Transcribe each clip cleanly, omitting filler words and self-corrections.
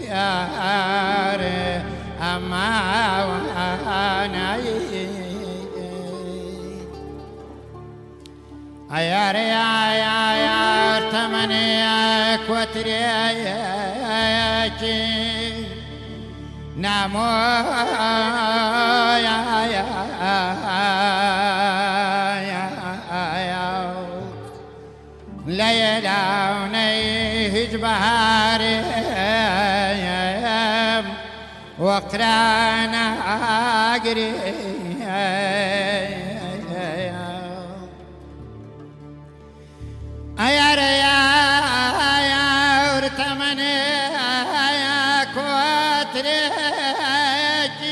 يار أما وانا يار يار تمني كوتريك نامو يا ليلى ونيهج بهاري وقرانا أقري يا ريا ورتمني يا كوتريك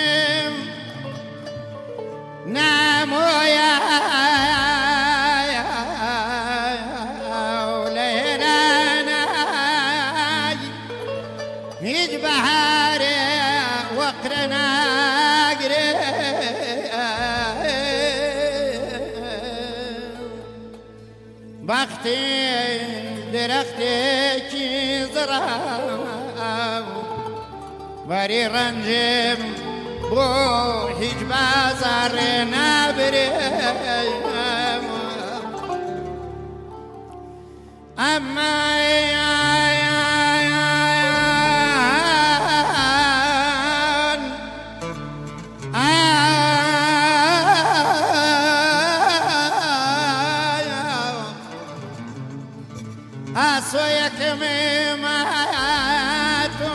نامو يا وليلانا هيج بهاري وقرنا أقري بختي درختك زرع بري رنجم بو هيج بازار نابري أما أصويك ميماتو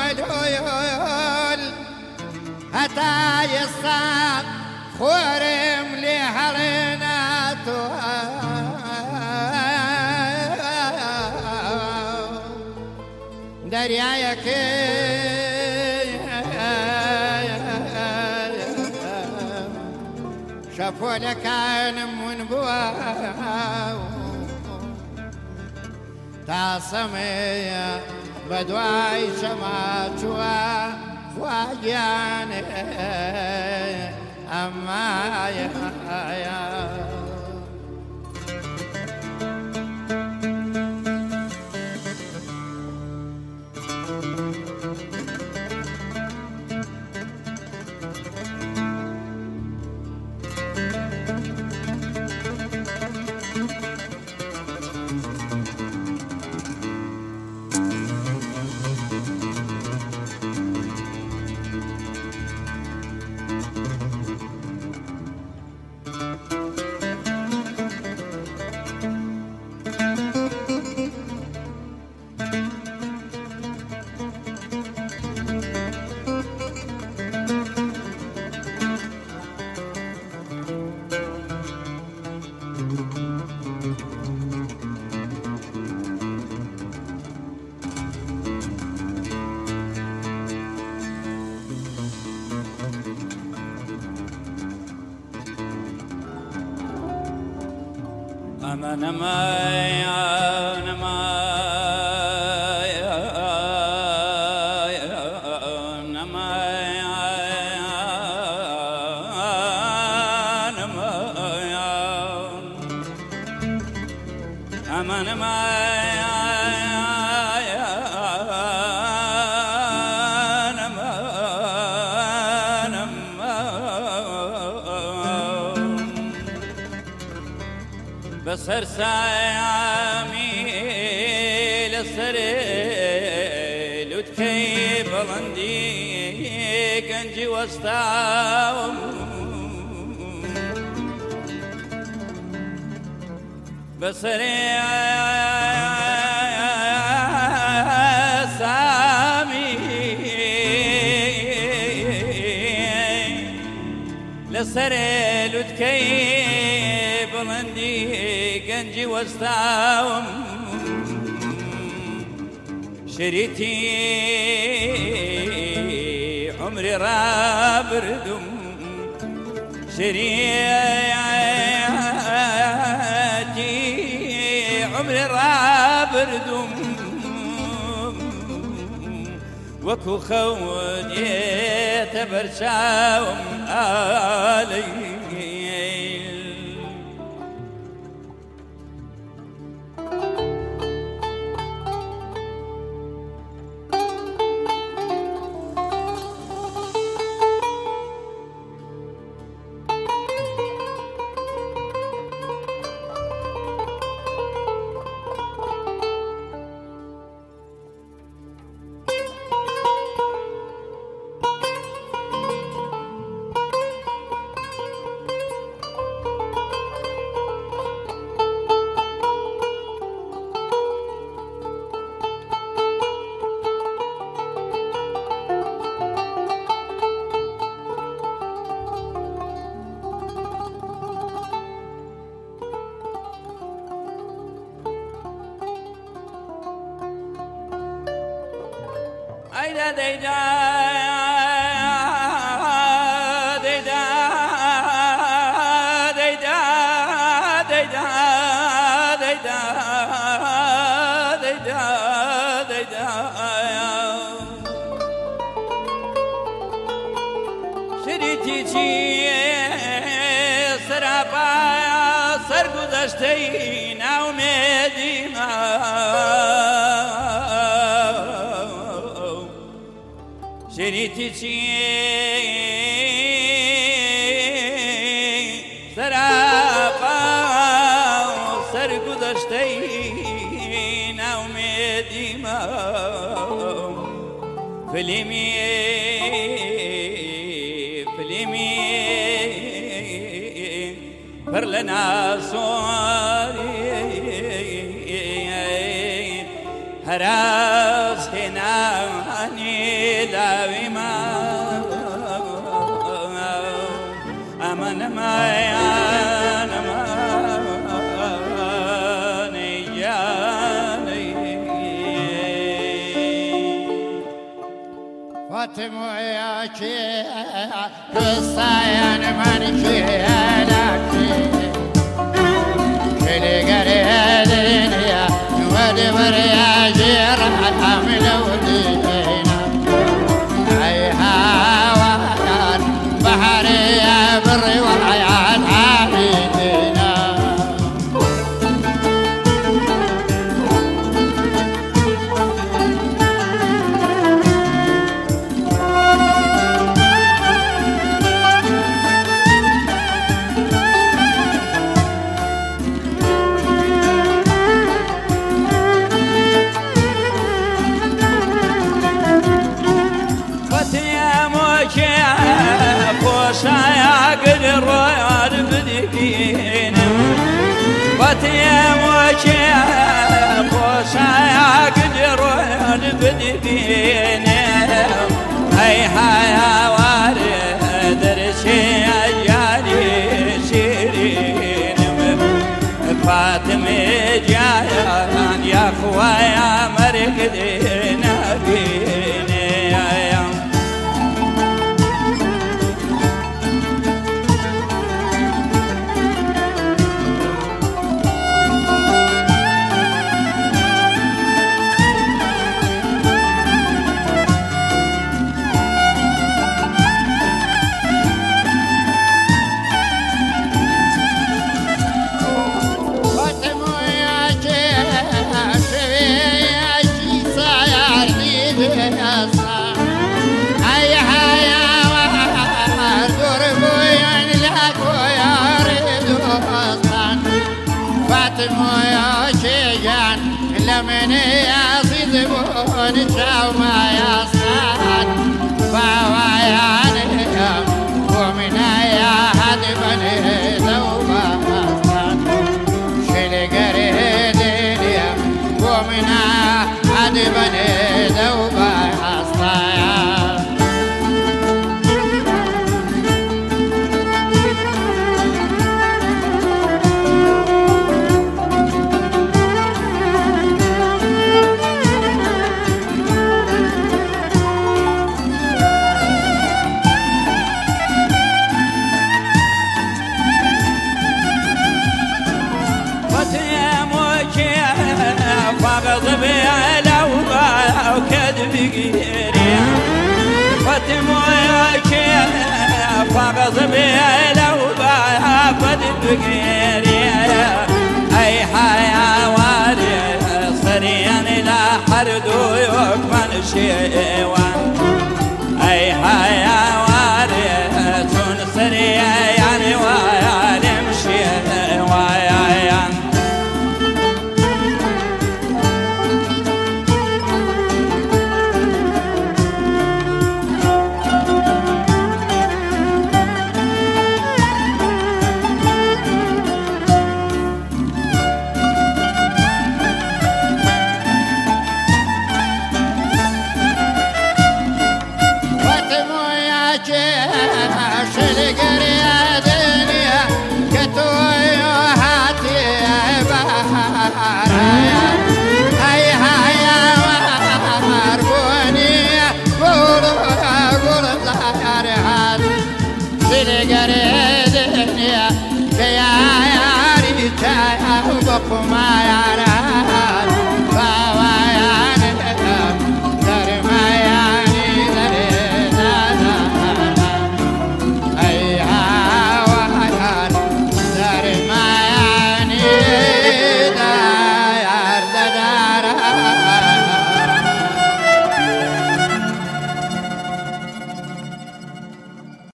مليول هتا يصاب خورم لحريناتو دريايك شافوا لك من بواو تعصمي بدواي شماتوا خواجاني أما يا بسر سامي للسريل وتكي بلندي كنجي وسطاهم بسري سامي للسريل وتكي بلندي كنجي وسطاهم شريتي عمري رابردم شريتي عمري رابردم وكو خودي تبرشاهم علي أين ديدا ديدا ديدا ديدا ديدا ديدا ديدا شريتي چی سراپا سرگذشته ناامیدی شریتی چی سراپا سرگذشته ناامیدی فیلمی پر لنا سواری هراس هنانی لاوی ما امن مایان مانی جانی فاطمه یا کی قصاین من کی لکی کلی گری دنیا ودی بریا جیر حمل ودینا ای هوایان بحری بری وحیات حبیبنا هاي هاواري درشي أجاني شيرين فاطمة جايا يا خويا مرقدين بيني لمن يصيد بون شاو ما يصان فوايانهم ومن يا هد بني ذوبا مصان شل قريديا ومن هد بني ذوبا مصان فاطمة يا كيا فاغز بيلا وباها بدبقيريا أي حيوان صريان لا حرد ويكمن شيوان أي حيوان تون صريا يعني ويعلم شيوان شلگره دنیا که یاری چای بخما یاره